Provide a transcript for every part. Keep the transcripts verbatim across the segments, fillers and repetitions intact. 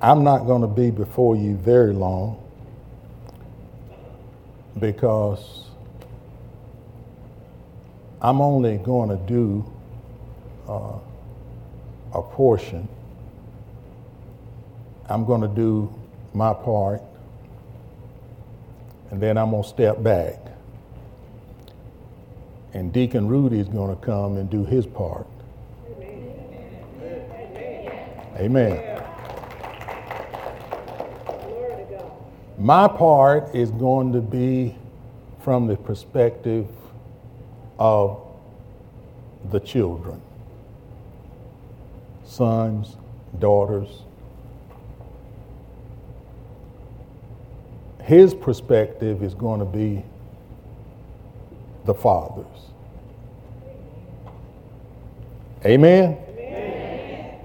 I'm not going to be before you very long because I'm only going to do uh, a portion. I'm going to do my part, and then I'm going to step back. And Deacon Rudy is going to come and do his part. Amen. My part is going to be from the perspective of the children, sons, daughters. His perspective is going to be the fathers. Amen? Amen.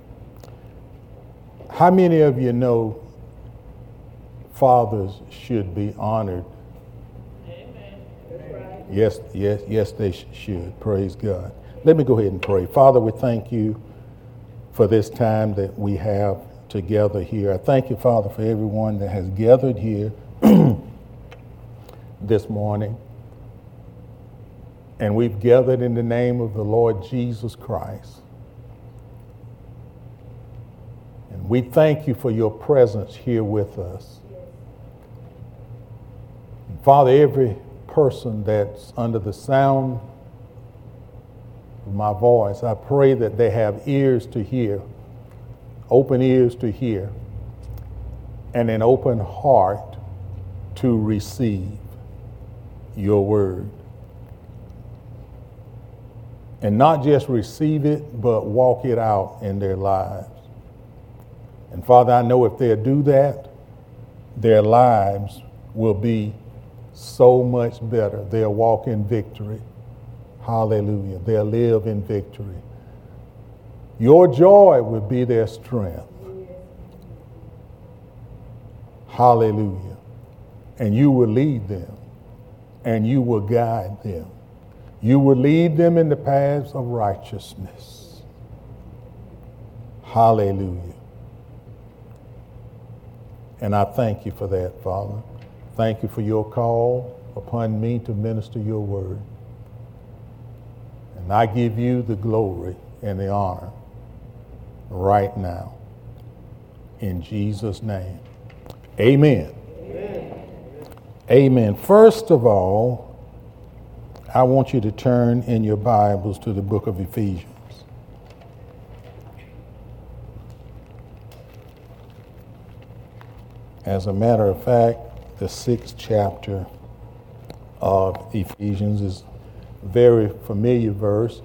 How many of you know fathers should be honored? Amen. That's right. Yes, yes, yes, they sh- should. Praise God. Let me go ahead and pray. Father, we thank you for this time that we have together here. I thank you, Father, for everyone that has gathered here this morning. And we've gathered in the name of the Lord Jesus Christ. And we thank you for your presence here with us. And Father, every person that's under the sound of my voice, I pray that they have ears to hear, open ears to hear, and an open heart to receive your word. And not just receive it, but walk it out in their lives. And Father, I know if they do that, their lives will be so much better. They'll walk in victory. Hallelujah. They'll live in victory. Your joy will be their strength. Hallelujah. And you will lead them, and you will guide them. You will lead them in the paths of righteousness. Hallelujah. And I thank you for that, Father. Thank you for your call upon me to minister your word. And I give you the glory and the honor right now. In Jesus' name. Amen. Amen. Amen. First of all, I want you to turn in your Bibles to the book of Ephesians. As a matter of fact, the sixth chapter of Ephesians is a very familiar verse.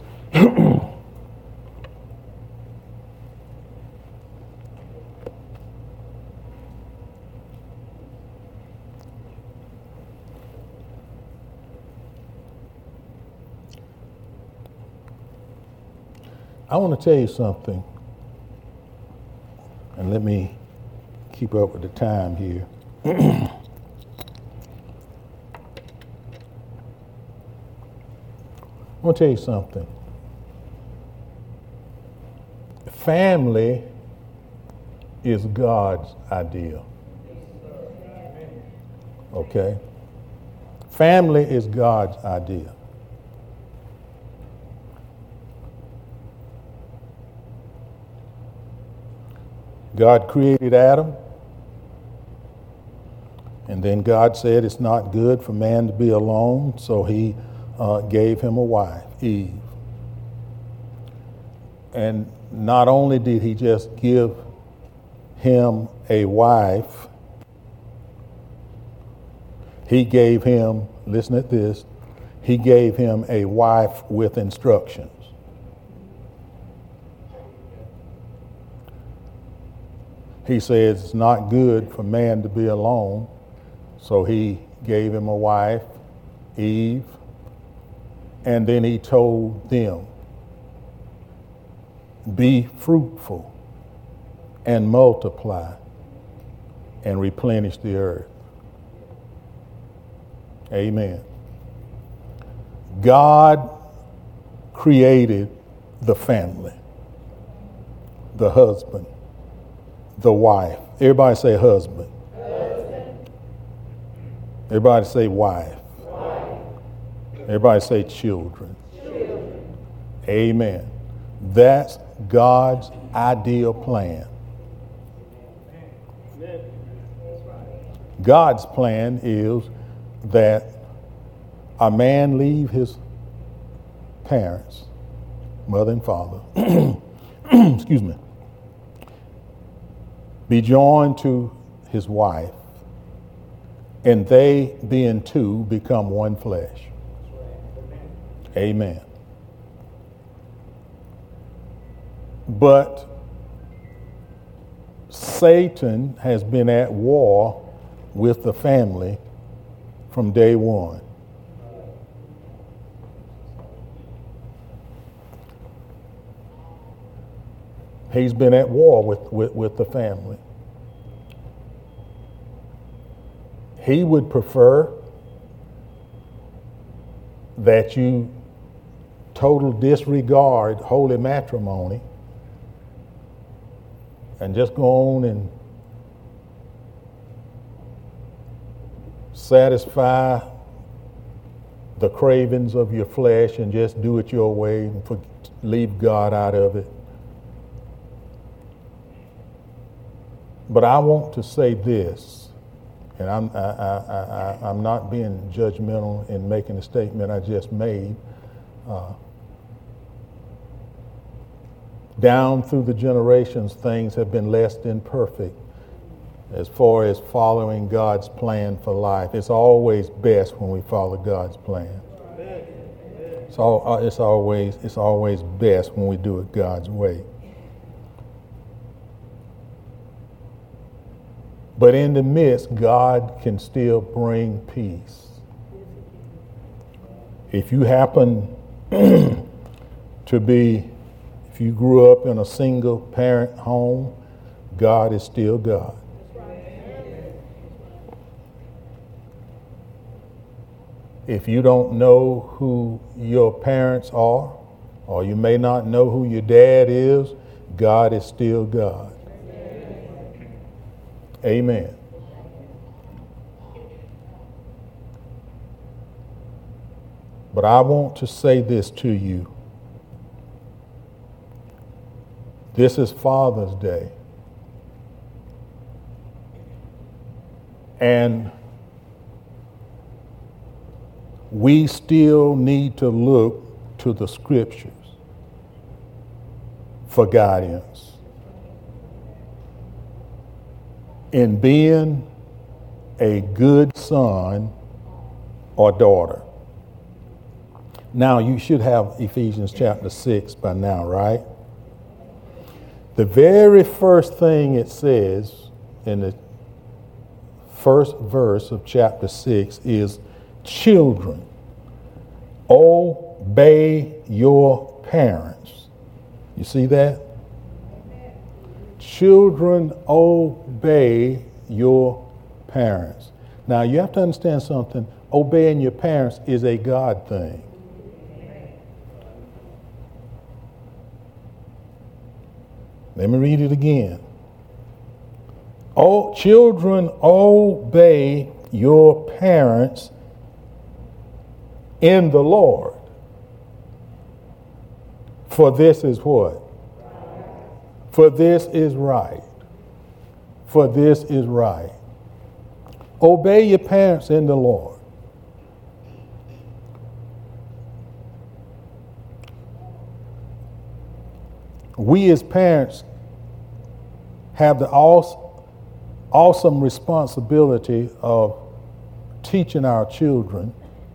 I want to tell you something, and let me keep up with the time here. I want to tell you something. Family is God's idea. Okay? Family is God's idea. God created Adam, and then God said it's not good for man to be alone, so he uh, gave him a wife, Eve. And not only did he just give him a wife, he gave him, listen at this, he gave him a wife with instructions. He says it's not good for man to be alone, so he gave him a wife, Eve, and then he told them, be fruitful and multiply and replenish the earth. Amen. God created the family, the husband, the wife. Everybody say husband. Husband. Everybody say wife. Wife. Everybody say children. Children. Amen. That's God's ideal plan. God's plan is that a man leave his parents, mother and father, excuse me, be joined to his wife, and they, being two, become one flesh. Amen. But Satan has been at war with the family from day one. He's been at war with, with, with the family. He would prefer that you total disregard holy matrimony and just go on and satisfy the cravings of your flesh and just do it your way and for, leave God out of it. But I want to say this, and I'm, I, I, I, I'm not being judgmental in making the statement I just made. Uh, down through the generations, things have been less than perfect as far as following God's plan for life. It's always best when we follow God's plan. It's, all, it's, always, it's always best when we do it God's way. But in the midst, God can still bring peace. If you happen to be, if you grew up in a single parent home, God is still God. If you don't know who your parents are, or you may not know who your dad is, God is still God. Amen. But I want to say this to you. This is Father's Day. And we still need to look to the scriptures for guidance in being a good son or daughter. Now, you should have Ephesians chapter six by now, right? The very first thing it says in the first verse of chapter six is, children, obey your parents. You see that? Children, obey your parents. Now, you have to understand something. Obeying your parents is a God thing. Let me read it again. Oh, children, obey your parents in the Lord. For this is what? For this is right. For this is right. Obey your parents in the Lord. We as parents have the awesome responsibility of teaching our children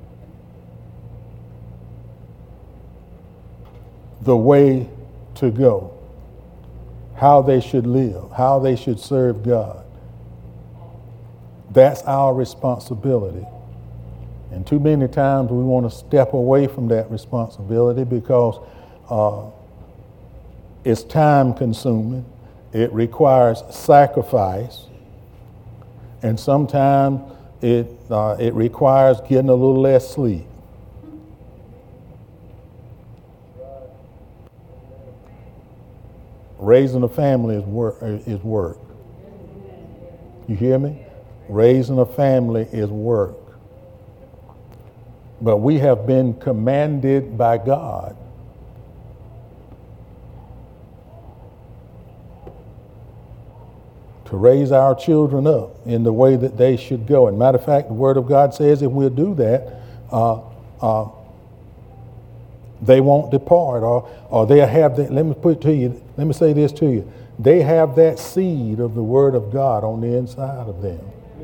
the way to go, how they should live, how they should serve God. That's our responsibility. And too many times we want to step away from that responsibility because uh, it's time consuming, it requires sacrifice, and sometimes it, uh, it requires getting a little less sleep. Raising a family is work. Is work. You hear me? Raising a family is work. But we have been commanded by God to raise our children up in the way that they should go. And matter of fact, the Word of God says if we'll do that, uh, uh, they won't depart, or or they'll have that. Let me put it to you. Let me say this to you. They have that seed of the Word of God on the inside of them.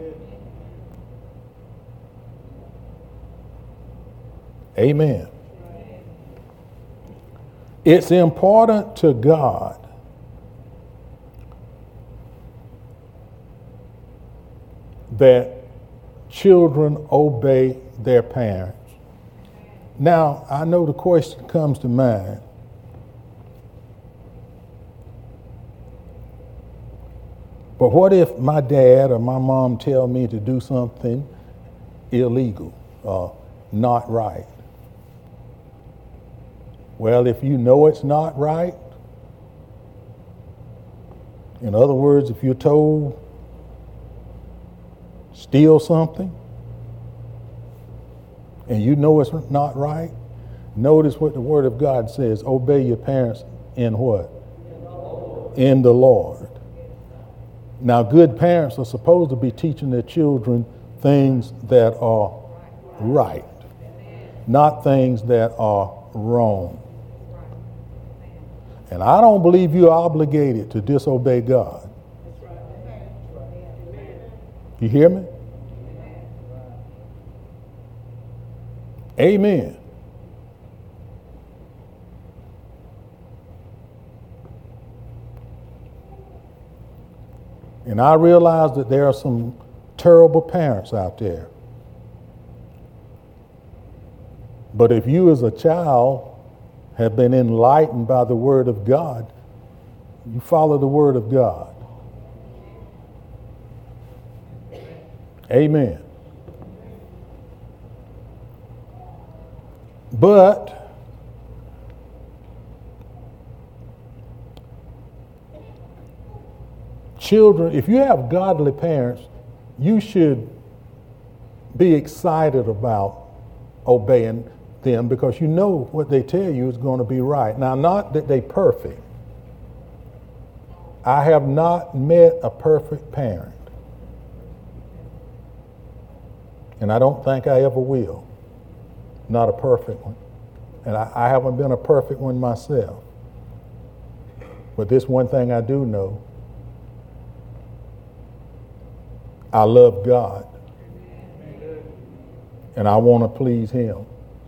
Amen. It's important to God that children obey their parents. Now, I know the question comes to mind. But what if my dad or my mom tell me to do something illegal or not right? Well, if you know it's not right, in other words, if you're told steal something and you know it's not right, notice what the Word of God says. Obey your parents in what? In the Lord. In the Lord. Now, good parents are supposed to be teaching their children things that are right, not things that are wrong. And I don't believe you're obligated to disobey God. You hear me? Amen. And I realize that there are some terrible parents out there. But if you as a child have been enlightened by the Word of God, you follow the Word of God. Amen. But children, if you have godly parents, you should be excited about obeying them because you know what they tell you is going to be right. Now, not that they're perfect. I have not met a perfect parent. And I don't think I ever will. Not a perfect one. And I, I haven't been a perfect one myself. But this one thing I do know. I love God. And I want to please Him.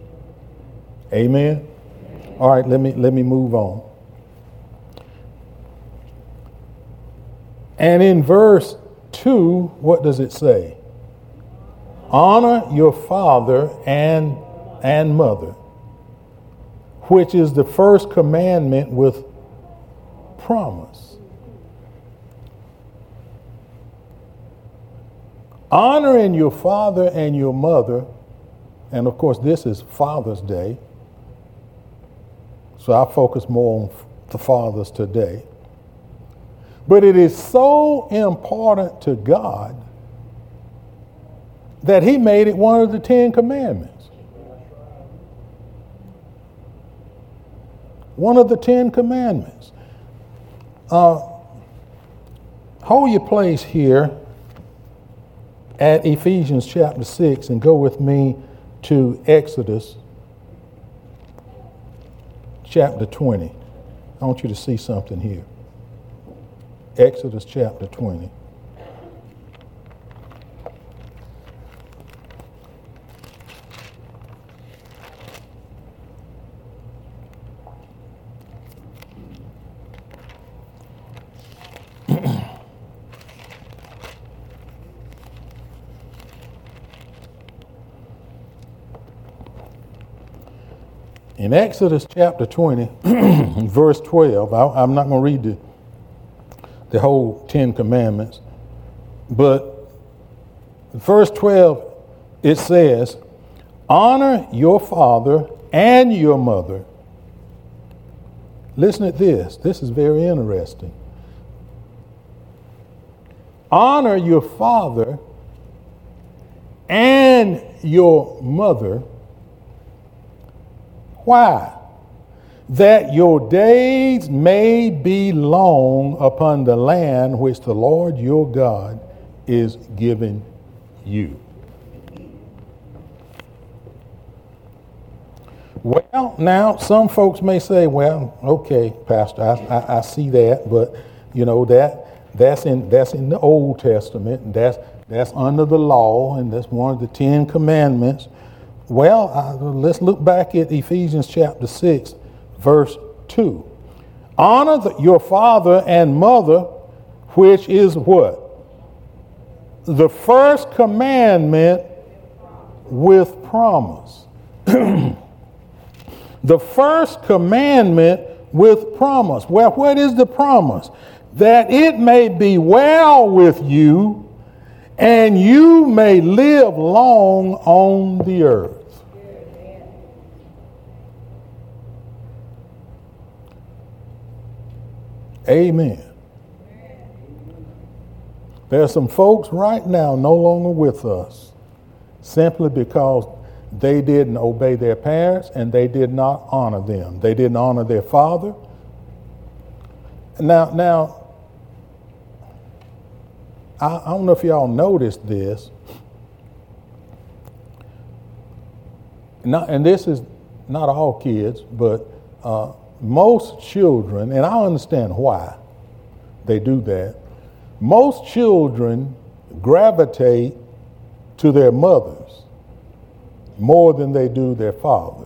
Amen? All right, let me let me move on. And in verse two, what does it say? Honor your father and and mother, which is the first commandment with promise. Honoring your father and your mother, and of course this is Father's Day, so I focus more on the fathers today. But it is so important to God that He made it one of the Ten Commandments. One of the Ten Commandments. Uh, hold your place here at Ephesians chapter six and go with me to Exodus chapter twenty. I want you to see something here. Exodus chapter twenty. In Exodus chapter twenty, verse twelve, I, I'm not going to read the, the whole Ten Commandments, but verse twelve, it says, honor your father and your mother. Listen to this. This is very interesting. honor your father and your mother. Why? That your days may be long upon the land which the Lord your God is giving you. Well, now some folks may say, well, okay, Pastor, I, I, I see that, but you know that that's in that's in the Old Testament, and that's that's under the law, and that's one of the Ten Commandments. Well, uh, let's look back at Ephesians chapter six, verse two. Honor the, your father and mother, which is what? The first commandment with promise. The first commandment with promise. Well, what is the promise? That it may be well with you and you may live long on the earth. Amen. There are some folks right now no longer with us simply because they didn't obey their parents and they did not honor them. They didn't honor their father. Now, now, I, I don't know if y'all noticed this. Not, and this is not all kids, but uh, most children, and I understand why they do that. Most children gravitate to their mothers more than they do their fathers.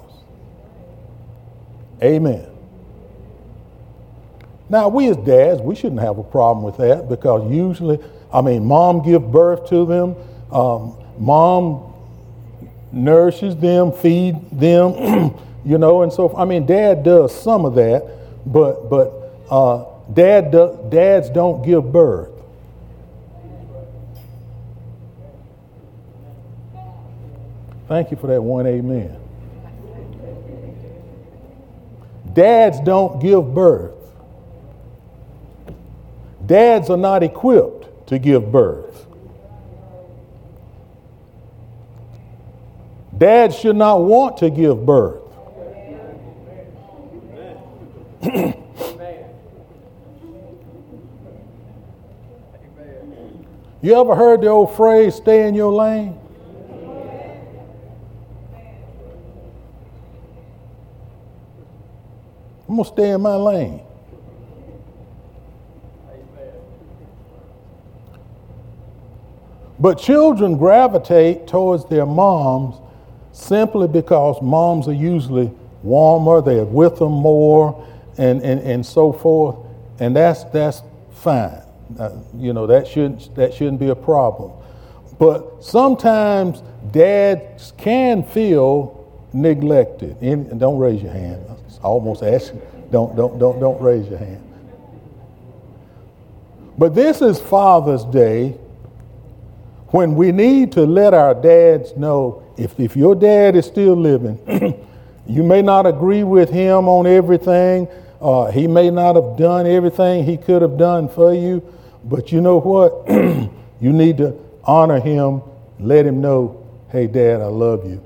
Amen. Now, we as dads, we shouldn't have a problem with that because usually, I mean, mom gives birth to them, um, mom nourishes them, feed them, you know, and so, I mean, dad does some of that, but but uh, dad do, dads don't give birth. Thank you for that one amen. Dads don't give birth. Dads are not equipped to give birth. Dads should not want to give birth. You ever heard the old phrase, stay in your lane? I'm going to stay in my lane. But children gravitate towards their moms simply because moms are usually warmer, they're with them more, and, and, and so forth. And that's that's fine. Uh, you know, that shouldn't that shouldn't be a problem. But sometimes dads can feel neglected. And don't raise your hand. I almost asked you, don't, don't, don't, don't raise your hand. But this is Father's Day when we need to let our dads know, if, if your dad is still living, you may not agree with him on everything. Uh, he may not have done everything he could have done for you, but you know what? You need to honor him, let him know, hey, Dad, I love you.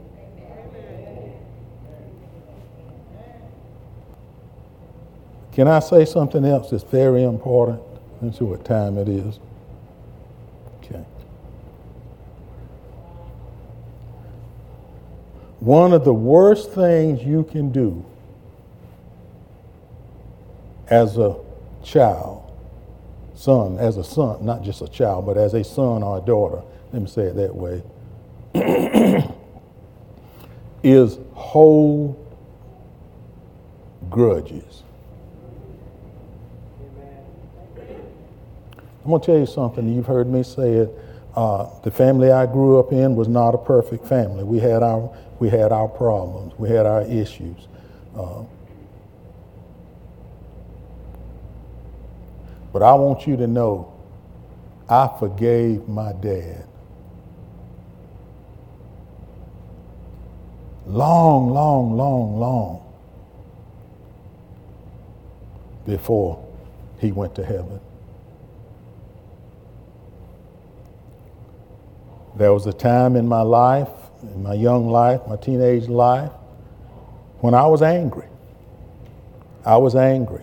Can I say something else that's very important? Let's see what time it is. Okay. One of the worst things you can do as a child, son, as a son, not just a child, but as a son or a daughter, let me say it that way, is hold grudges. I'm going to tell you something. You've heard me say it. Uh, the family I grew up in was not a perfect family. We had our we had our problems. We had our issues. Uh, but I want you to know, I forgave my dad. Long, long, long, long before he went to heaven. There was a time in my life, in my young life, my teenage life, when I was angry. I was angry.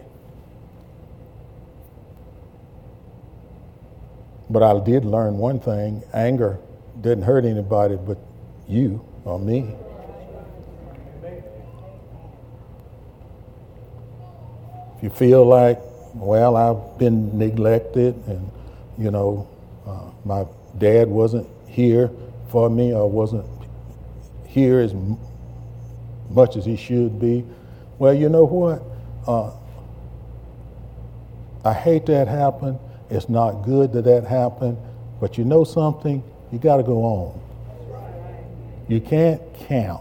But I did learn one thing: anger didn't hurt anybody but you or me. If you feel like, well, I've been neglected and, you know, uh, my dad wasn't here for me or wasn't here as m- much as he should be, well, you know what? Uh, I hate that happen. It's not good that that happened. But you know something? You got to go on. You can't camp.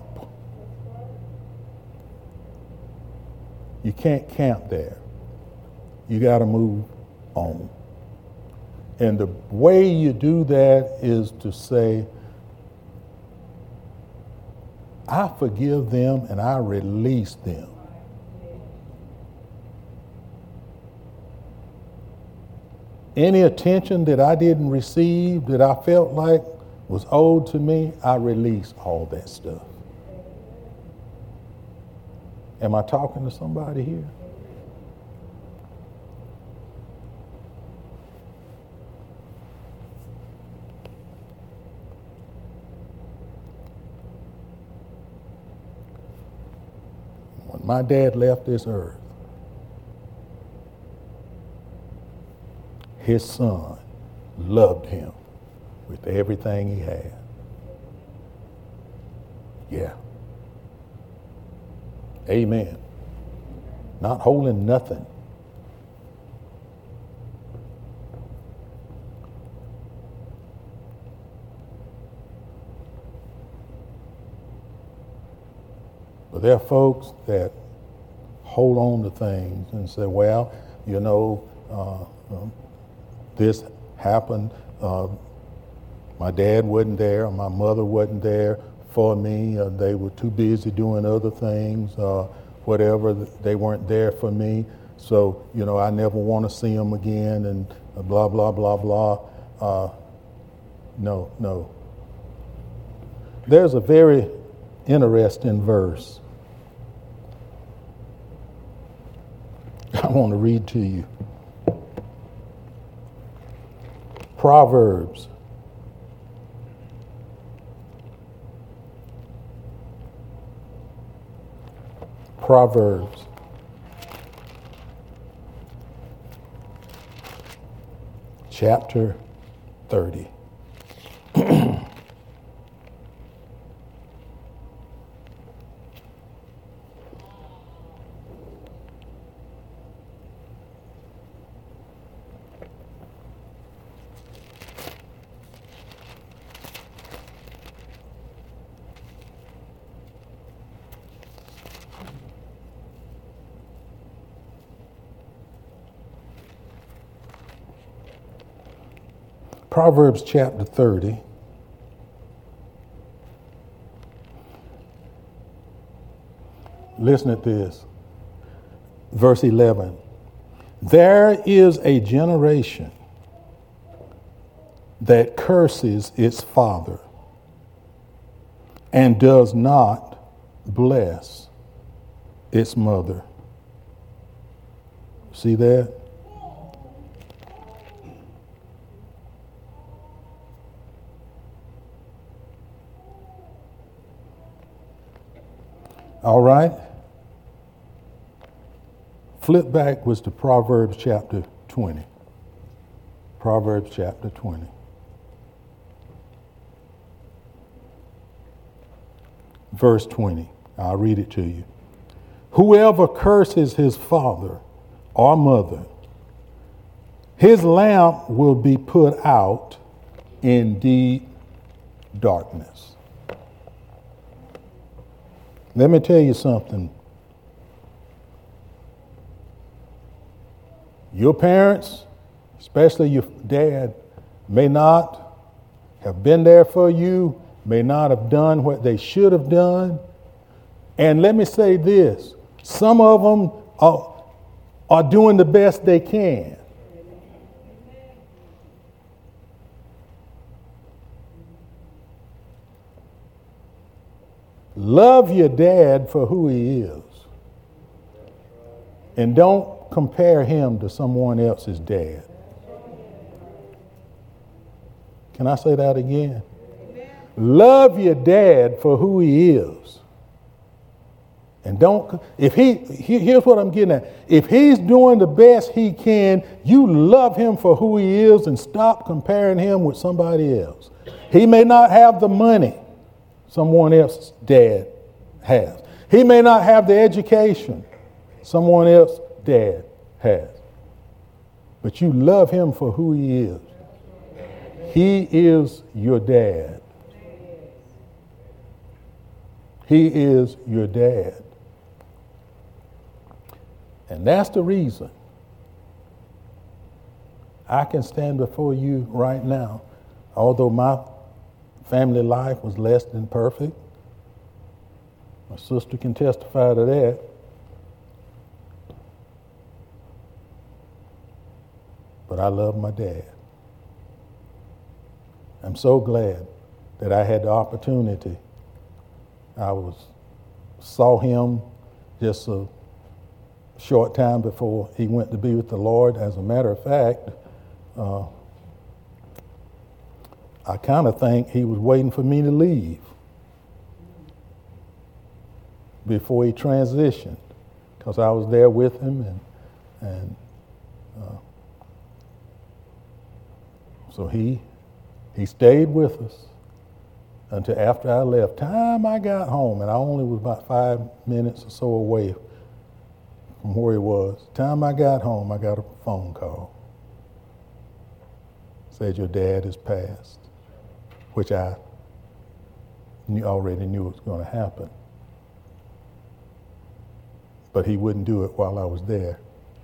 You can't camp there. You got to move on. And the way you do that is to say, I forgive them and I release them. Any attention that I didn't receive, that I felt like was owed to me, I release all that stuff. Am I talking to somebody here? When my dad left this earth, his son loved him with everything he had. Yeah. Amen. Not holding nothing. But there are folks that hold on to things and say, well, you know, uh, um, this happened. Uh, my dad wasn't there, or my mother wasn't there for me. Uh, they were too busy doing other things, uh, whatever. They weren't there for me. So, you know, I never want to see them again, and blah, blah, blah, blah. Uh, no, no. There's a very interesting verse I want to read to you. Proverbs. Proverbs. Chapter thirty. Proverbs chapter thirty. Listen at this. Verse eleven. There is a generation that curses its father and does not bless its mother. See that? All right. Flip backwards to Proverbs chapter twenty. Proverbs chapter twenty. Verse twenty. I'll read it to you. Whoever curses his father or mother, his lamp will be put out in deep darkness. Let me tell you something. Your parents, especially your dad, may not have been there for you, may not have done what they should have done. And let me say this, some of them are, are doing the best they can. Love your dad for who he is. And don't compare him to someone else's dad. Can I say that again? Amen. Love your dad for who he is. And don't, if he, here's what I'm getting at. If he's doing the best he can, you love him for who he is and stop comparing him with somebody else. He may not have the money someone else's dad has. He may not have the education someone else's dad has. But you love him for who he is. He is your dad. He is your dad. And that's the reason I can stand before you right now, although my family life was less than perfect. My sister can testify to that. But I love my dad. I'm so glad that I had the opportunity. I was saw him just a short time before he went to be with the Lord. As a matter of fact, uh, I kind of think he was waiting for me to leave before he transitioned, because I was there with him, and and uh, so he he stayed with us until after I left. Time I got home, and I only was about five minutes or so away from where he was. Time I got home, I got a phone call. Said your dad has passed, which I knew, already knew was going to happen. But he wouldn't do it while I was there.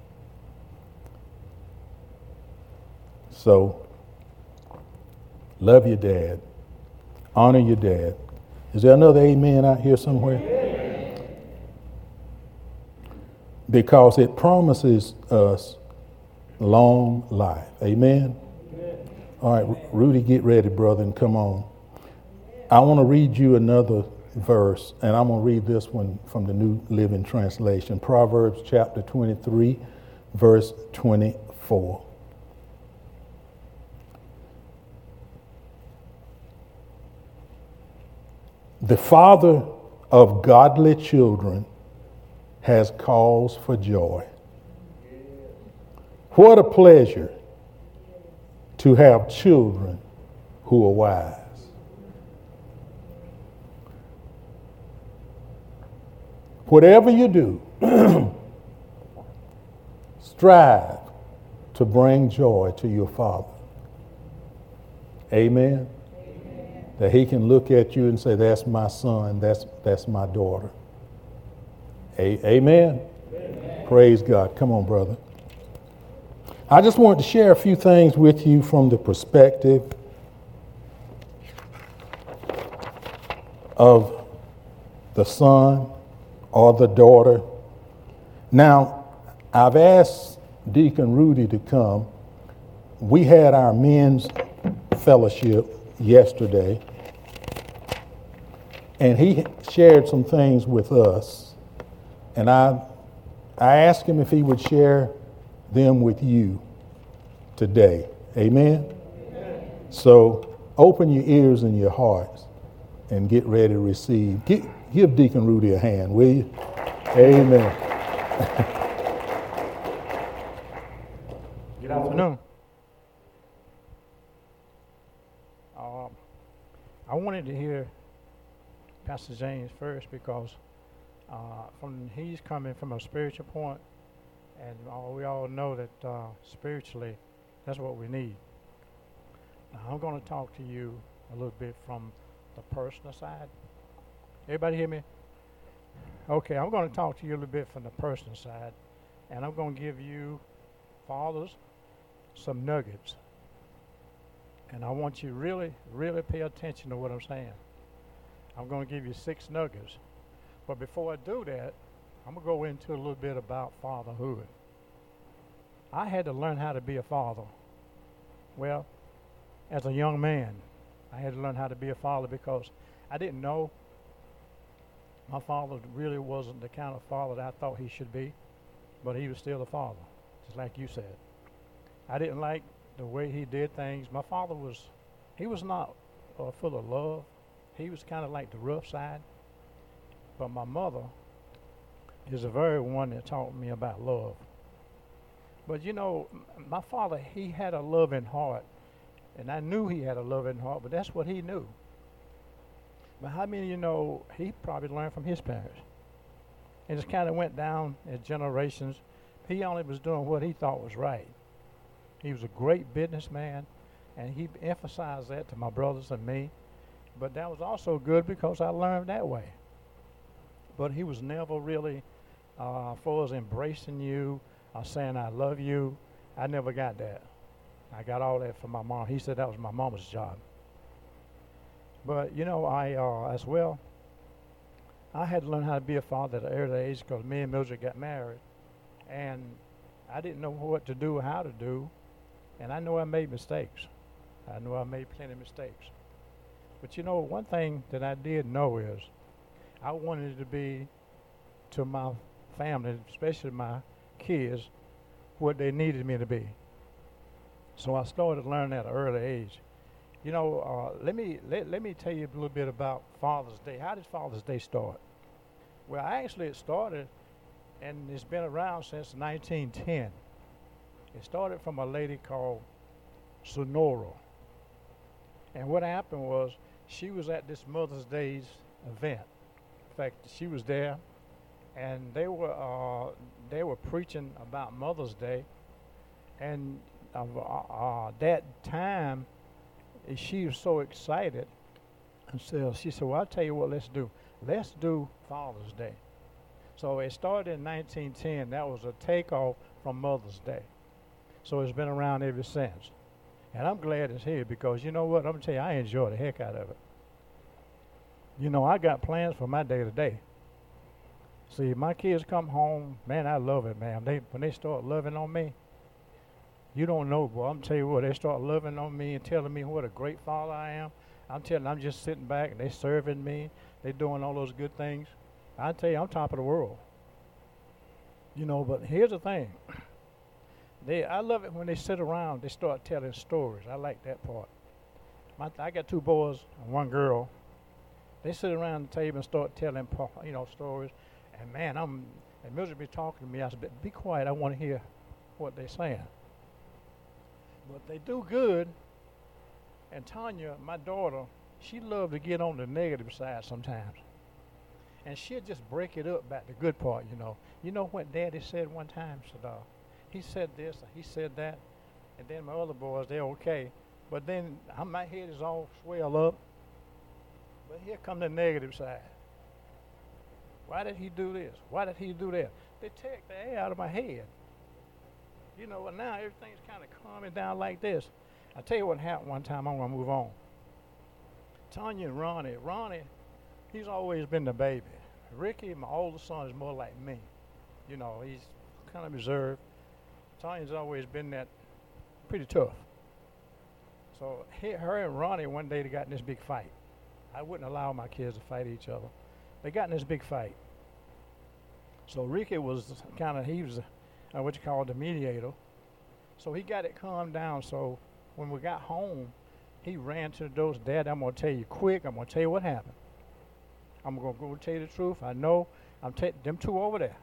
So, love your dad. Honor your dad. Is there another amen out here somewhere? Amen. Because it promises us long life. Amen? Amen. All right, Rudy, get ready, brother, and come on. I want to read you another verse, and I'm going to read this one from the New Living Translation. Proverbs chapter twenty-three, verse twenty-four. The father of godly children has cause for joy. What a pleasure to have children who are wise. Whatever you do, strive to bring joy to your Father. Amen? Amen. That he can look at you and say, that's my son, that's that's my daughter. A- Amen? Amen? Praise God. Come on, brother. I just wanted to share a few things with you from the perspective of the son or the daughter. Now, I've asked Deacon Rudy to come. We had our men's fellowship yesterday, and he shared some things with us, and I I asked him if he would share them with you today. Amen? Amen. So open your ears and your hearts and get ready to receive. Give, give Deacon Rudy a hand, will you? Amen. Good afternoon. Um, I wanted to hear Pastor James first because uh, from he's coming from a spiritual point, and all, we all know that uh, spiritually, that's what we need. Now, I'm going to talk to you a little bit from the personal side. Everybody hear me? Okay, I'm going to talk to you a little bit from the personal side, and I'm going to give you, fathers, some nuggets. And I want you really, really pay attention to what I'm saying. I'm going to give you six nuggets. But before I do that, I'm going to go into a little bit about fatherhood. I had to learn how to be a father. Well, as a young man, I had to learn how to be a father because I didn't know My father really wasn't the kind of father that I thought he should be, but he was still a father, just like you said. I didn't like the way he did things. My father was, he was not uh, full of love. He was kind of like the rough side. But my mother is the very one that taught me about love. But you know, m- my father, he had a loving heart. And I knew he had a loving heart, but that's what he knew. But how many of you know he probably learned from his parents? It just kind of went down as generations. He only was doing what he thought was right. He was a great businessman, and he emphasized that to my brothers and me. But that was also good because I learned that way. But he was never really, uh, for us embracing you or saying I love you. I never got that. I got all that from my mom. He said that was my mama's job. But you know, I uh, as well, I had to learn how to be a father at an early age because me and Mildred got married, and I didn't know what to do or how to do, and I know I made mistakes. I know I made plenty of mistakes. But you know, one thing that I did know is I wanted to be to my family, especially my kids, what they needed me to be. So I started learning at an early age. You know, uh, let me let, let me tell you a little bit about Father's Day. How did Father's Day start? Well, actually, it started, and it's been around since nineteen ten. It started from a lady called Sonora. And what happened was she was at this Mother's Day's event. In fact, she was there, and they were uh, they were preaching about Mother's Day, and uh, uh, that time she was so excited, and so she said, "Well, I'll tell you what, let's do. Let's do Father's Day." So it started in nineteen ten. That was a takeoff from Mother's Day. So it's been around ever since. And I'm glad it's here because you know what? I'm going to tell you, I enjoy the heck out of it. You know, I got plans for my day to day. See, my kids come home, man, I love it, man. They when they start loving on me, you don't know, boy. I'm going to tell you what, they start loving on me and telling me what a great father I am. I'm telling them, I'm just sitting back and they serving me. They doing all those good things. I tell you, I'm top of the world. You know, but here's the thing. They, I love it when they sit around, they start telling stories. I like that part. My, I got two boys and one girl. They sit around the table and start telling, pa- you know, stories. And man, I'm, and Mildred be talking to me. I said, be quiet, I want to hear what they're saying. But they do good. And Tanya, my daughter, she loved to get on the negative side sometimes. And she'll just break it up back the good part, you know. You know what Daddy said one time? Said, uh, he said this, he said that, and then my other boys, they're okay. But then uh, my head is all swelled up. But here come the negative side. Why did he do this? Why did he do that? They take the air out of my head. You know, and now everything's kind of calming down like this. I tell you what happened one time, I'm going to move on. Tanya and Ronnie, Ronnie, he's always been the baby. Ricky, my oldest son, is more like me. You know, he's kind of reserved. Tanya's always been that pretty tough. So he, her and Ronnie one day they got in this big fight. I wouldn't allow my kids to fight each other. They got in this big fight. So Ricky was kind of, he was uh, what you call the mediator. So he got it calmed down. So when we got home, he ran to the door. Dad, I'm going to tell you quick. I'm going to tell you what happened. I'm going to go tell you the truth. I know I'm taking them two over there.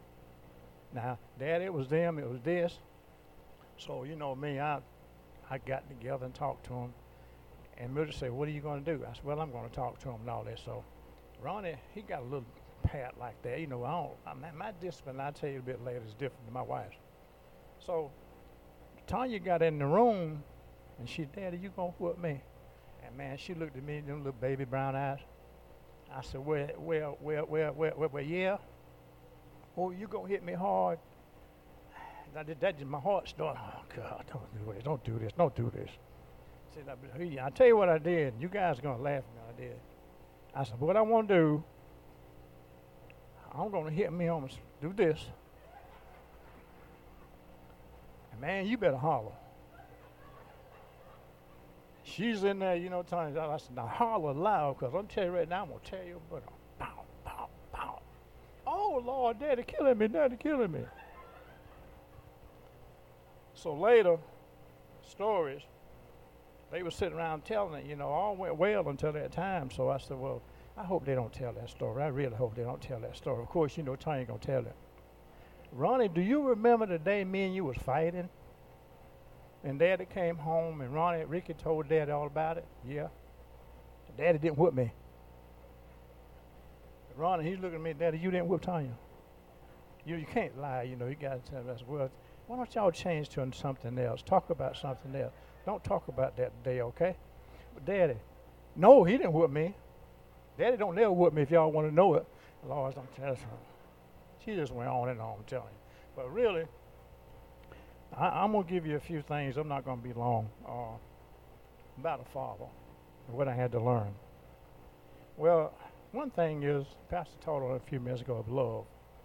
Now, Dad, it was them, it was this. So, you know me, I I got together and talked to him. And Mildred said, what are you going to do? I said, well, I'm going to talk to him and all that. So, Ronnie, he got a little pat like that. You know, I don't, I mean, my discipline, I'll tell you a bit later, is different than my wife's. So, Tanya got in the room, and she said, Daddy, you going to whoop me? And, man, she looked at me, them little baby brown eyes. I said, well, well, well, well, well, well, well yeah. Oh, you gonna hit me hard? That, that just my heart started. Oh God, don't do this! Don't do this! Don't do this! I said, I tell you what I did. You guys are gonna laugh at me. I did. I said, what I want to do, I'm gonna hit me on do this. And man, you better holler. She's in there, you know, telling I said, now holler loud, because I'm telling you right now, I'm gonna tell you, but pow, pow, oh, Lord, Daddy killing me, Daddy killing me. So later, stories, they were sitting around telling it, you know, all went well until that time. So I said, well, I hope they don't tell that story. I really hope they don't tell that story. Of course, you know, Tanya ain't gonna tell it. Ronnie, do you remember the day me and you was fighting? And Daddy came home and Ronnie, Ricky told Daddy all about it. Yeah. Daddy didn't whip me. Ronnie, he's looking at me, Daddy, you didn't whip Tanya. You you can't lie, you know, you gotta tell us, well, why don't y'all change to something else? Talk about something else. Don't talk about that today, okay? But Daddy, no, he didn't whip me. Daddy don't never whip me if y'all want to know it. Lord, don't tell us. She just went on and on, I'm telling you. But really, I, I'm going to give you a few things. I'm not going to be long. Uh, about a father and what I had to learn. Well, one thing is, Pastor taught on a few minutes ago of love.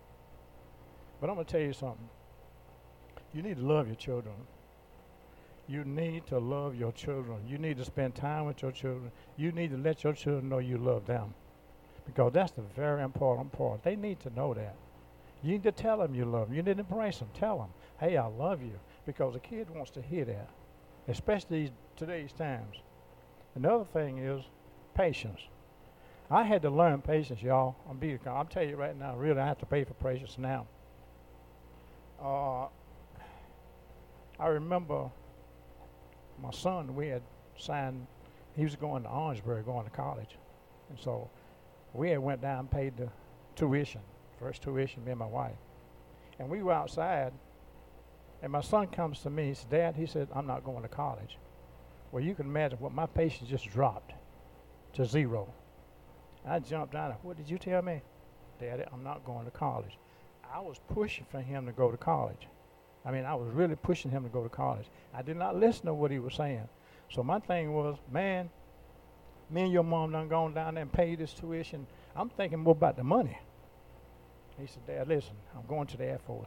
But I'm going to tell you something. You need to love your children. You need to love your children. You need to spend time with your children. You need to let your children know you love them. Because that's the very important part. They need to know that. You need to tell them you love them. You need to embrace them. Tell them, hey, I love you. Because a kid wants to hear that, especially these, today's times. Another thing is patience. I had to learn patience, y'all. I'm, being, I'm telling you right now, really, I have to pay for patience now. Uh, I remember my son, we had signed, he was going to Orangeburg, going to college. And so we had went down and paid the tuition, first tuition, me and my wife. And we were outside, and my son comes to me, he said, Dad, he said, I'm not going to college. Well, you can imagine what my patience just dropped to zero. I jumped down, what did you tell me? Daddy, I'm not going to college. I was pushing for him to go to college. I mean, I was really pushing him to go to college. I did not listen to what he was saying. So my thing was, man, me and your mom done gone down there and paid this tuition. I'm thinking more about the money. He said, Dad, listen, I'm going to the Air Force.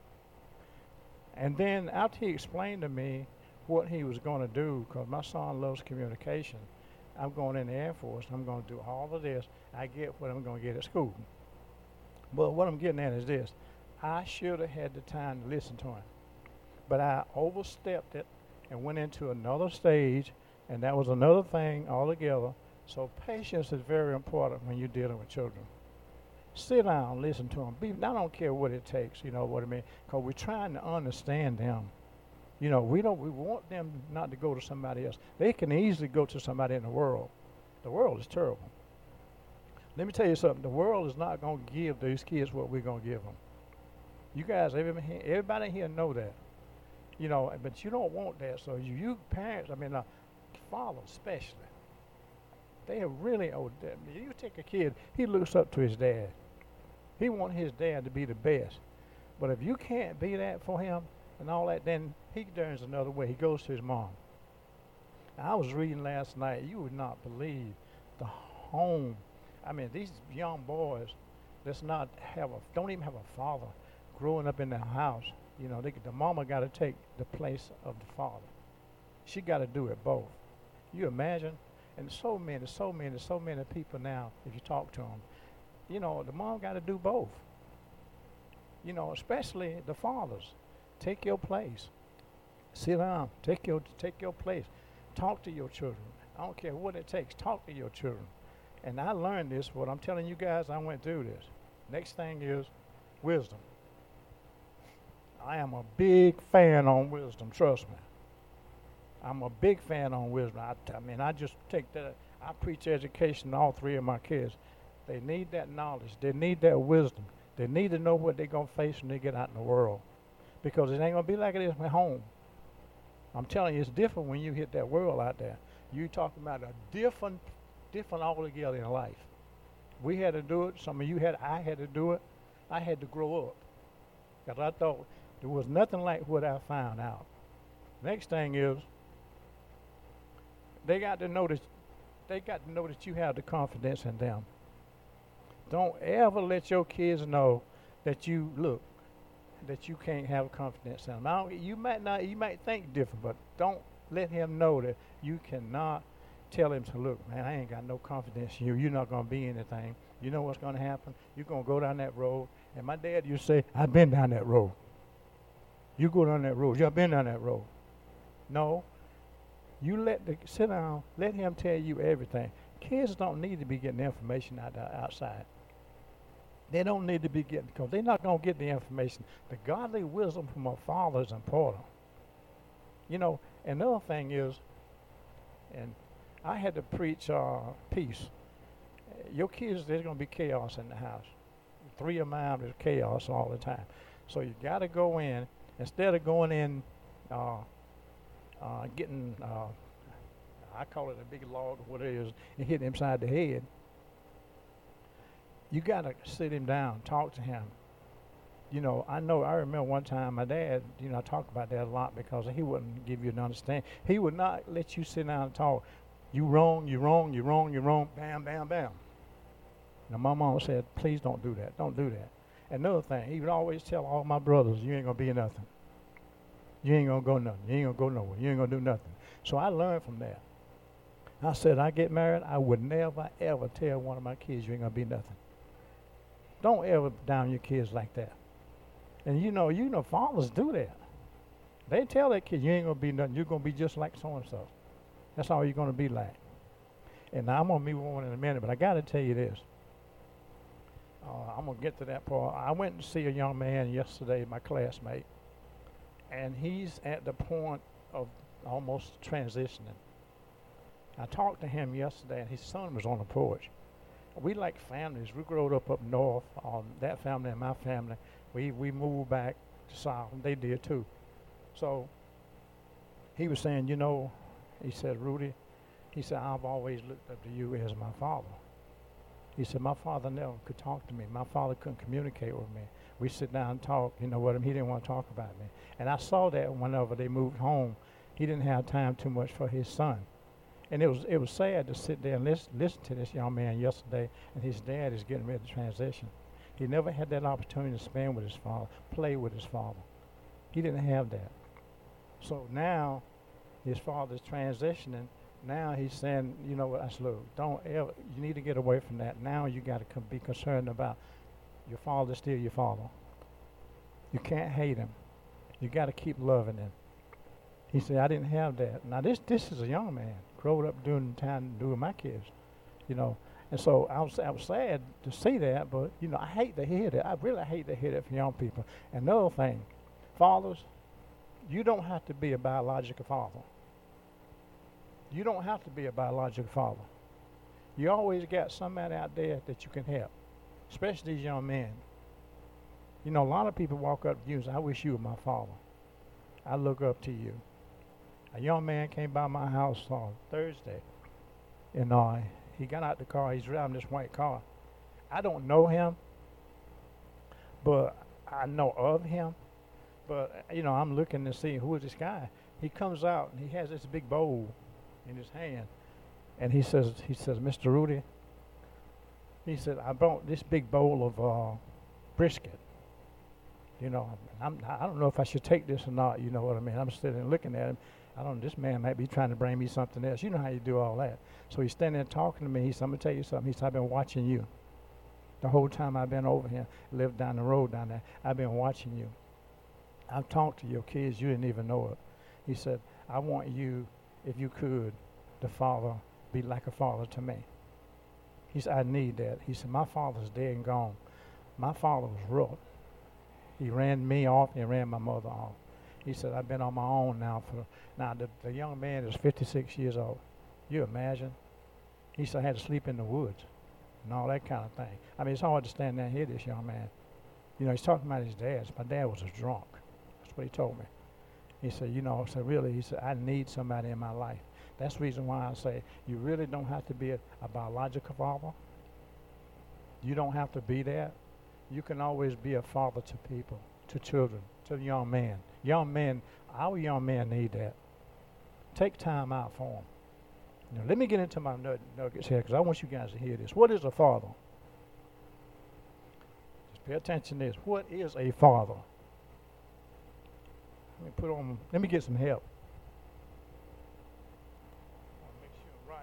And then after he explained to me what he was going to do, because my son loves communication, I'm going in the Air Force, I'm going to do all of this. I get what I'm going to get at school. But what I'm getting at is this. I should have had the time to listen to him. But I overstepped it and went into another stage, and that was another thing altogether. So patience is very important when you're dealing with children. Sit down, listen to them. Be, I don't care what it takes, you know what I mean, because we're trying to understand them. You know, we don't. We want them not to go to somebody else. They can easily go to somebody in the world. The world is terrible. Let me tell you something. The world is not going to give these kids what we're going to give them. You guys, everybody, everybody here know that. You know, but you don't want that. So you, you parents, I mean, uh, fathers especially, they are really old. You take a kid, he looks up to his dad. He wants his dad to be the best. But if you can't be that for him and all that, then he turns another way. He goes to his mom. Now, I was reading last night. You would not believe the home. I mean, these young boys that's not have a, don't even have a father growing up in their house. You know, they, the mama got to take the place of the father. She got to do it both. You imagine? And so many, so many, so many people now, if you talk to them, you know, the mom got to do both. You know, especially the fathers. Take your place. Sit down. Take your, take your place. Talk to your children. I don't care what it takes. Talk to your children. And I learned this, what I'm telling you guys, I went through this. Next thing is wisdom. I am a big fan on wisdom, trust me. I'm a big fan on wisdom. I, I mean, I just take that, I preach education to all three of my kids. They need that knowledge. They need that wisdom. They need to know what they're going to face when they get out in the world. Because it ain't going to be like it is at home. I'm telling you, it's different when you hit that world out there. You're talking about a different, different altogether in life. We had to do it. Some of you had, I had to do it. I had to grow up. Because I thought there was nothing like what I found out. Next thing is, they got to know that, they got to know that you have the confidence in them. Don't ever let your kids know that you, look, that you can't have confidence in them. I don't, you might not, you might think different, but don't let him know that you cannot tell him to, look, man, I ain't got no confidence in you. You're not going to be anything. You know what's going to happen? You're going to go down that road, And my dad used to say, I've been down that road. You go down that road. You've been down that road. No. You let the, sit down, let him tell you everything. Kids don't need to be getting information out there outside. They don't need to be getting, because they're not going to get the information. The godly wisdom from a father is important. You know, another thing is, and I had to preach uh, peace. Your kids, there's going to be chaos in the house. Three of mine, there's chaos all the time. So you got to go in, instead of going in, uh, uh, getting, uh, I call it a big log or what it is, and hitting him side the head. You got to sit him down, talk to him. You know, I know, I remember one time my dad, you know, I talk about that a lot because he wouldn't give you an understanding. He would not let you sit down and talk. You wrong, you wrong, you wrong, you wrong, bam, bam, bam. Now, my mom said, please don't do that. Don't do that. Another thing, he would always tell all my brothers, you ain't going to be nothing. You ain't going to go nothing. You ain't going to go nowhere. You ain't going to do nothing. So I learned from that. I said, I get married, I would never, ever tell one of my kids you ain't going to be nothing. Don't ever down your kids like that. And you know, you know, fathers do that. They tell their kids, you ain't going to be nothing. You're going to be just like so-and-so. That's all you're going to be like. And now I'm going to meet one in a minute, but I got to tell you this. Uh, I'm going to get to that part. I went to see a young man yesterday, my classmate, and he's at the point of almost transitioning. I talked to him yesterday, and his son was on the porch. We like families. We grew up up north, um, that family and my family. We, we moved back to south, and they did too. So he was saying, you know, he said, Rudy, he said, I've always looked up to you as my father. He said, my father never could talk to me. My father couldn't communicate with me. We sit down and talk, you know what I mean? He didn't want to talk about me. And I saw that whenever they moved home, he didn't have time too much for his son. And it was it was sad to sit there and listen, listen to this young man yesterday, and his dad is getting ready to transition. He never had that opportunity to spend with his father, play with his father. He didn't have that. So now his father's transitioning. Now he's saying, you know what, I said, look, don't ever, you need to get away from that. Now you got to com- be concerned about your father's still your father. You can't hate him. You got to keep loving him. He said, I didn't have that. Now this this is a young man, growing up during the time doing my kids, you know. And so I was I was sad to see that, but you know, I hate to hear that. I really hate to hear that from young people. Another thing, fathers, you don't have to be a biological father. You don't have to be a biological father. You always got somebody out there that you can help, especially these young men. You know, a lot of people walk up to you and say, I wish you were my father. I look up to you. A young man came by my house on Thursday, and uh, he got out the car. He's driving this white car. I don't know him, but I know of him. But, you know, I'm looking to see who is this guy. He comes out, and he has this big bowl in his hand, and he says, he says, Mister Rudy, he said, I brought this big bowl of uh, brisket. You know, I'm, I don't know if I should take this or not, you know what I mean? I'm sitting there looking at him. I don't know, this man might be trying to bring me something else. You know how you do all that. So he's standing there talking to me. He said, I'm going to tell you something. He said, I've been watching you. The whole time I've been over here, lived down the road down there, I've been watching you. I've talked to your kids. You didn't even know it. He said, I want you, if you could, the father, be like a father to me. He said, I need that. He said, my father's dead and gone. My father was rough. He ran me off and he ran my mother off. He said, I've been on my own now for, now the, the young man is fifty-six years old. You imagine? He said, I had to sleep in the woods and all that kind of thing. I mean, it's hard to stand there and hear this young man. You know, he's talking about his dad. My dad was a drunk. That's what he told me. He said, you know, I said, really, he said, I need somebody in my life. That's the reason why I say you really don't have to be a, a biological father. You don't have to be that. You can always be a father to people, to children, to young men. Young men, our young men need that. Take time out for them. Now, let me get into my nug- nuggets here because I want you guys to hear this. What is a father? Just pay attention to this. What is a father? Let me put on, let me get some help. I want to make sure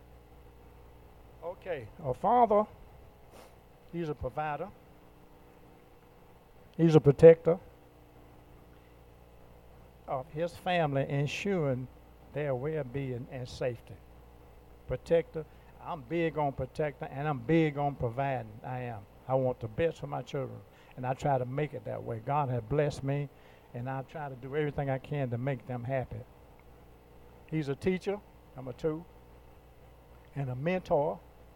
I'm right. Okay, a father, he's a provider. He's a protector of his family, ensuring their well-being and safety. Protector. I'm big on protector, and I'm big on providing. I am. I want the best for my children, and I try to make it that way. God has blessed me, and I try to do everything I can to make them happy. He's a teacher, number two, and a mentor,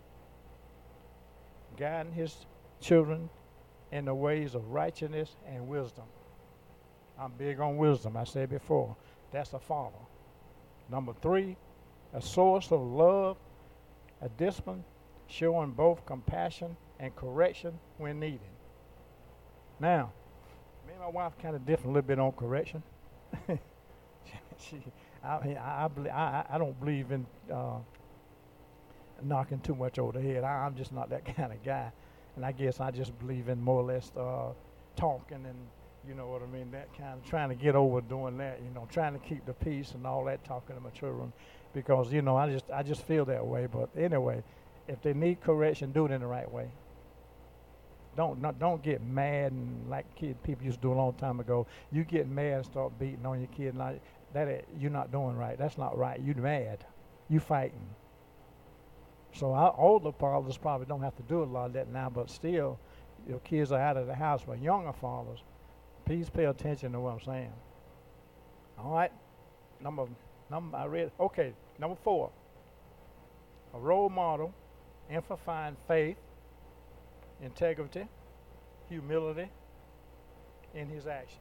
guiding his children in the ways of righteousness and wisdom. I'm big on wisdom, I said before. That's a father. Number three, a source of love, a discipline, showing both compassion and correction when needed. Now, me and my wife kind of different a little bit on correction. she, I, I, I, I, I don't believe in uh, knocking too much over the head. I, I'm just not that kind of guy. And I guess I just believe in more or less uh, talking and, you know what I mean, that kind of trying to get over doing that, you know, trying to keep the peace and all that, talking to my children. Because, you know, I just I just feel that way. But anyway, if they need correction, do it in the right way. Don't not, don't get mad and like kid people used to do a long time ago. You get mad and start beating on your kid and like that. You're not doing right. That's not right. You mad. You fighting. So our older fathers probably don't have to do a lot of that now, but still, your kids are out of the house. But younger fathers, please pay attention to what I'm saying. All right, number number I read. Okay, number four. A role model, emphasizing faith, integrity, humility in his actions.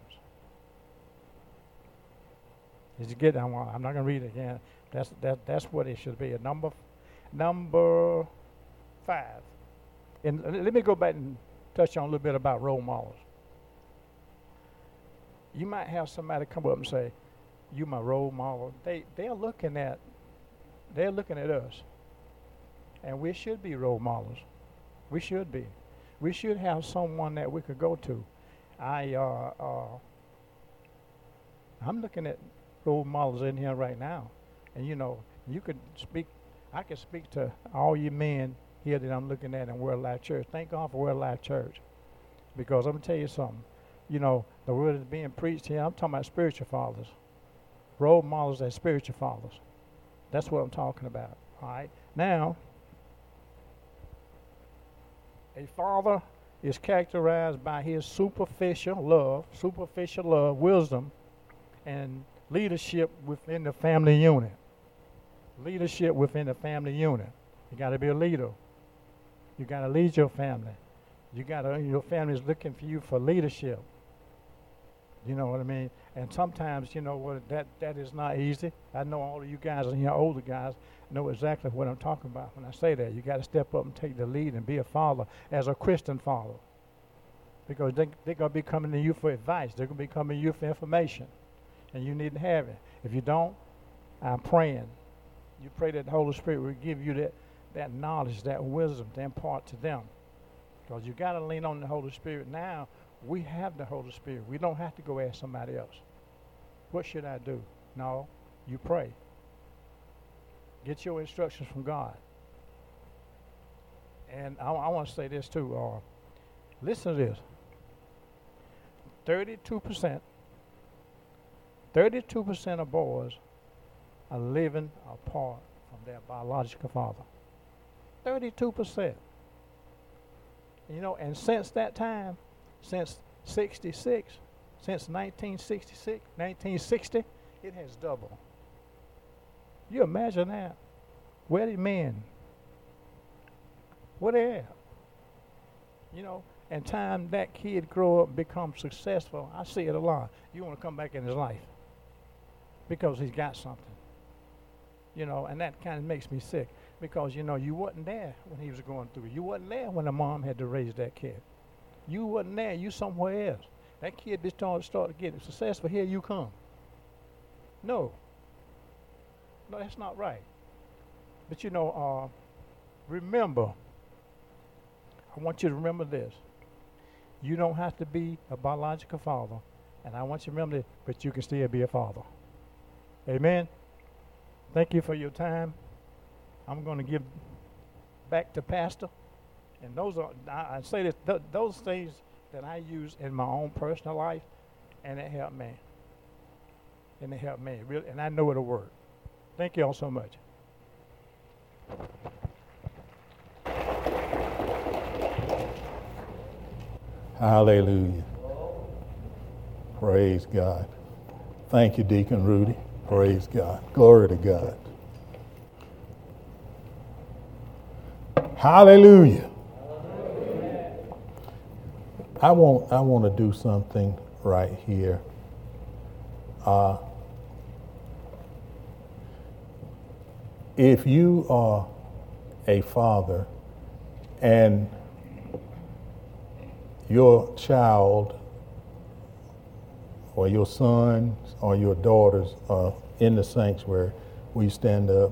Did you get that one? I'm not going to read it again. That's that. That's what it should be. A number, number five. And uh, let me go back and touch on a little bit about role models. You might have somebody come up and say, "You my role model." They they're looking at, they're looking at us, and we should be role models. We should be. We should have someone that we could go to. I uh, uh, I'm looking at role models in here right now, and you know, you could speak. I could speak to all you men here that I'm looking at in World Life Church. Thank God for World Life Church, because I'm gonna tell you something. You know, the word is being preached here. I'm talking about spiritual fathers, role models as spiritual fathers. That's what I'm talking about. All right, now. A father is characterized by his superficial love, superficial love, wisdom, and leadership within the family unit. Leadership within the family unit. You got to be a leader. You got to lead your family. You got to. Your family is looking for you for leadership. You know what I mean? And sometimes, you know what, that that is not easy. I know all of you guys and your older guys know exactly what I'm talking about when I say that. You got to step up and take the lead and be a father as a Christian father, because they, they're going to be coming to you for advice. They're going to be coming to you for information, and you need to have it. If you don't, I'm praying. You pray that the Holy Spirit will give you that, that knowledge, that wisdom to impart to them, because you got to lean on the Holy Spirit. Now we have the Holy Spirit. We don't have to go ask somebody else. What should I do? No, you pray. Get your instructions from God. And I, I want to say this too. Uh, listen to this. thirty-two percent, thirty-two percent of boys are living apart from their biological father. thirty-two percent. You know, and since that time, since sixty-six, since nineteen sixty-six, nineteen sixty, it has doubled. You imagine that? Where the men? Where they at? You know, and time that kid grow up, become successful, I see it a lot. You want to come back in his life because he's got something. You know, and that kind of makes me sick, because, you know, you wasn't there when he was going through it. You wasn't there when the mom had to raise that kid. You wasn't there. You somewhere else. That kid just started, started getting successful. Here you come. No. No, that's not right. But, you know, uh, remember, I want you to remember this. You don't have to be a biological father, and I want you to remember this, but you can still be a father. Amen? Thank you for your time. I'm going to give back to Pastor. And those are, I, I say this, th- those things that I use in my own personal life, and it helped me. And it helped me, really, and I know it'll work. Thank you all so much. Hallelujah. Praise God. Thank you, Deacon Rudy. Praise God. Glory to God. Hallelujah. I want I want to do something right here. Uh, if you are a father and your child or your sons or your daughters are in the sanctuary, will you stand up?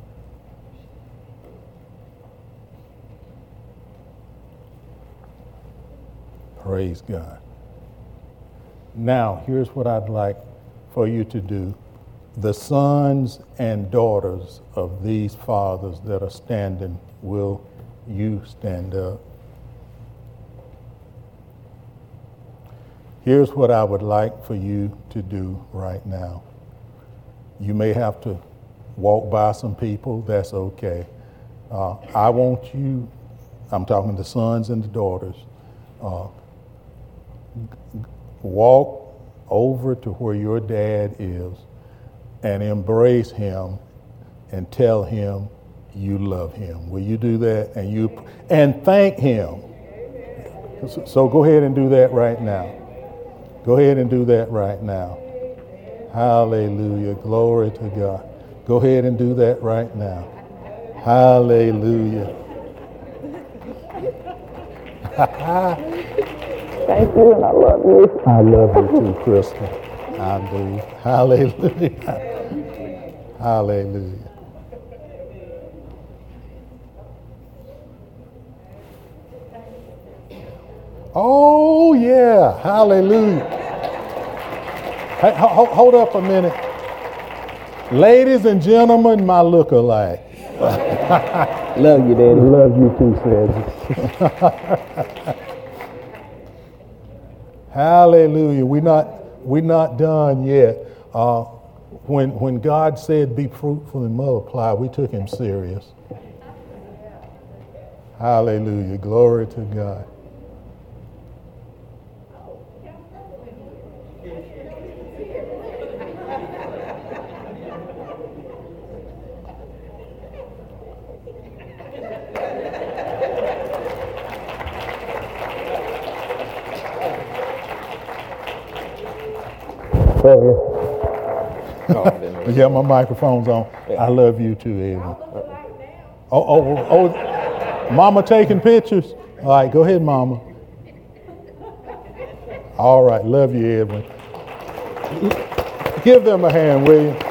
Praise God. Now, here's what I'd like for you to do. The sons and daughters of these fathers that are standing, will you stand up? Here's what I would like for you to do right now. You may have to walk by some people, that's okay. Uh, I want you, I'm talking to sons and the daughters, uh, walk over to where your dad is and embrace him and tell him you love him. Will you do that? And you and thank him. So, so go ahead and do that right now. Go ahead and do that right now. Hallelujah. Glory to God. Go ahead and do that right now. Hallelujah. Thank you, and I love you. I love you too, Crystal. I do. Hallelujah. Hallelujah. Oh, yeah. Hallelujah. Hey, ho- hold up a minute. Ladies and gentlemen, my look-alike. Love you, Daddy. Love you too, Cedric. Hallelujah. We're not, we're not done yet. Uh, when, when God said, be fruitful and multiply, we took him serious. Hallelujah. Glory to God. Love you. Oh, yeah, my microphone's on. I love you too, Edwin. Oh, oh, oh, Mama taking pictures? All right, go ahead, Mama. All right, love you, Edwin. Give them a hand, will you?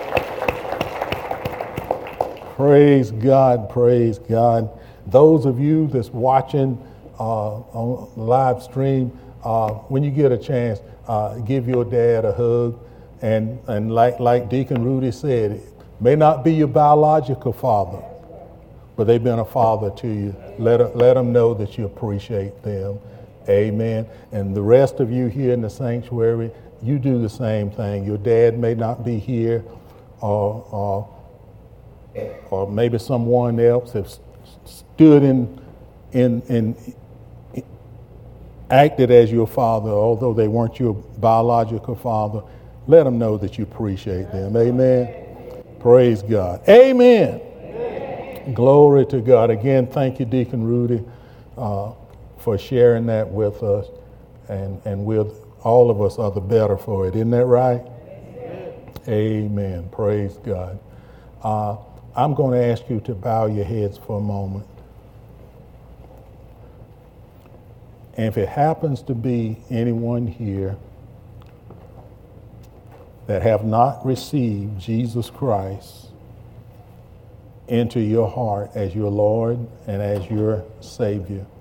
Praise God, praise God. Those of you that's watching uh, on live stream, uh, when you get a chance, uh, give your dad a hug. And and like like Deacon Rudy said, it may not be your biological father, but they've been a father to you. Let, let them know that you appreciate them. Amen. And the rest of you here in the sanctuary, you do the same thing. Your dad may not be here, or or, or maybe someone else has stood in in in acted as your father, although they weren't your biological father. Let them know that you appreciate them. Amen. Praise God. Amen. Amen. Glory to God. Again, thank you, Deacon Rudy, uh, for sharing that with us. And, and we'll, all of us are the better for it. Isn't that right? Amen. Amen. Praise God. Uh, I'm going to ask you to bow your heads for a moment. And if it happens to be anyone here that have not received Jesus Christ into your heart as your Lord and as your Savior,